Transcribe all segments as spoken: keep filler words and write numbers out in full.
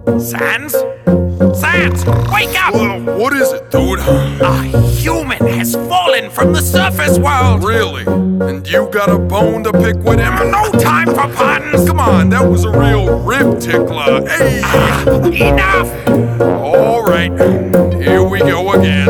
Sans? Sans, wake up! Well, what is it, dude? A human has fallen from the surface world! Really? And you got a bone to pick with him? No time for puns! Come on, that was a real rib tickler. Hey! Ah, enough! Alright, here we go again.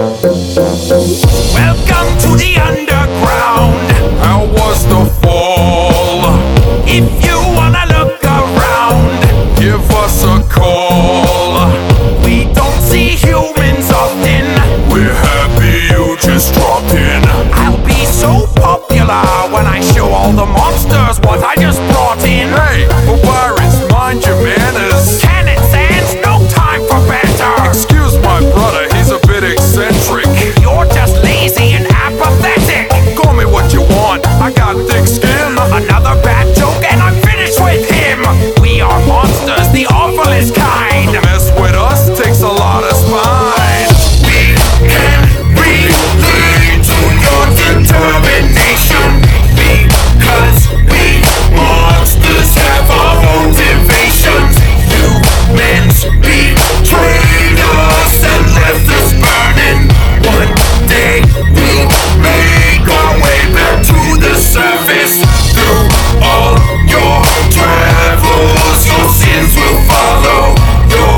Welcome to the underground! How was the fall? If you wanna look around, Give us a call. we don't see humans often. We're happy you just dropped in. I'll be so popular when I show all the monsters what I just brought in. Hey, for pirates, mind your manners. Can it, Sans? No time for banter! Excuse my brother, he's a bit eccentric. You're just lazy and apathetic! Call me what you want, I got thick skin. Another bad joke and I'm finished with him! We are monsters, the awfulest kind! Mess with us takes a lot of spine. We can relate to your determination, because we monsters have our motivations. Humans betrayed us and left us burning. One day we'll make our way back to the surface. Through all your travels, your sins will follow. Your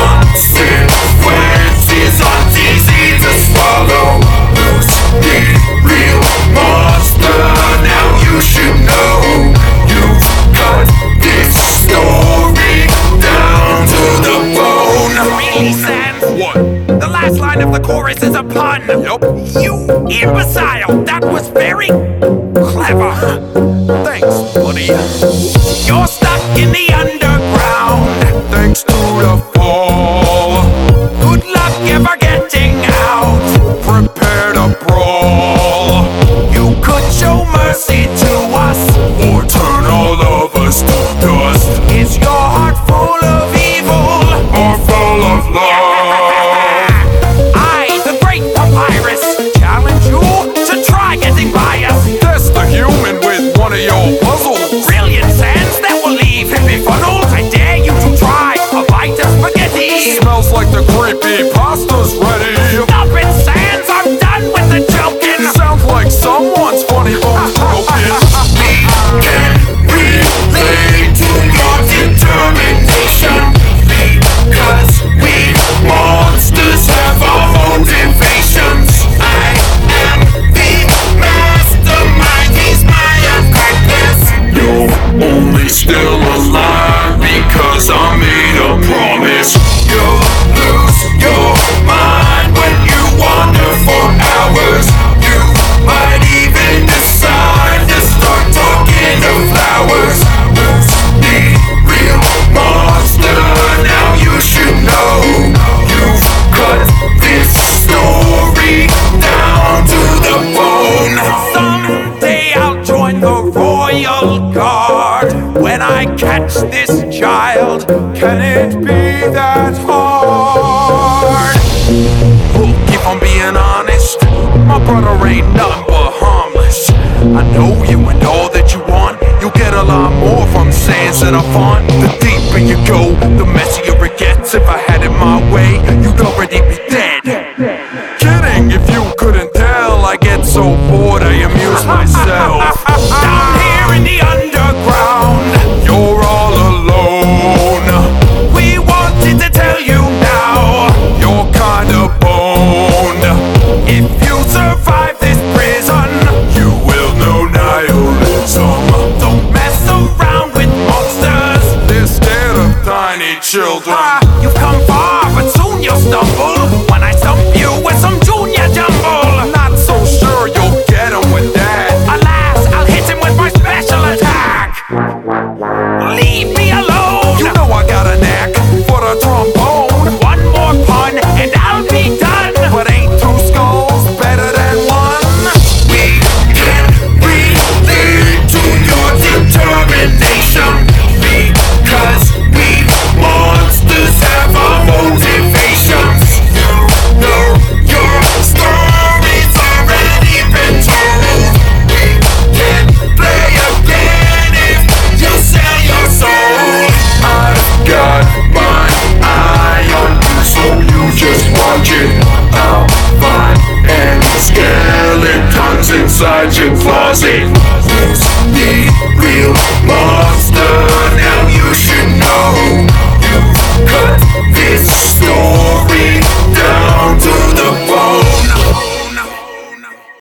consequences aren't easy to swallow. Who's the real monster? Now you should know. You've got this story down to the bone. Really, Sans? What? The last line of the chorus is a pun. Yup. You imbecile! That was very clever. Thanks, buddy. You're stuck in the underground. Thanks to the fall. Good luck ever getting out. Prepare to brawl. You could show mercy to us, Or turn all of us to dust. is your heart full of evil? Or full of love. I, the great papyrus, challenge you to try getting by us. Test the human with one of your puzzles. Brilliant, Sans, that will leave him befuddled. I dare you to try a bite of spaghetti. Smells like the creepy pasta's ready. Stop it, Sans, I'm done with the joking. Sounds like someone's funny bone's broken. We can relate to your determination, because we monsters have our motivations. I am the mastermind, he's my accomplice. You're only still alive because I made a promise. You'll lose your mind when you wander for hours. You might even decide to start talking to flowers. Who's the real monster? Now you should know. You've cut this story down to the bone. Someday I'll join the royal guard. When I catch this child, can it be that hard? If I'm being honest, my brother ain't nothing but harmless. I know you and all that you want. You'll get a lot more from Sans than a font. The deeper you go, the messier it gets. If I had it my way, you'd already be dead. Kidding, if you couldn't tell, I get so bored I amuse myself. Down here in the underground, You're all alone. we wanted to tell you now. You're kinda boned. If you survive this prison, You will know nihilism. don't mess around with monsters. They're scared of tiny children. Ah, you've come far, but soon you'll stumble.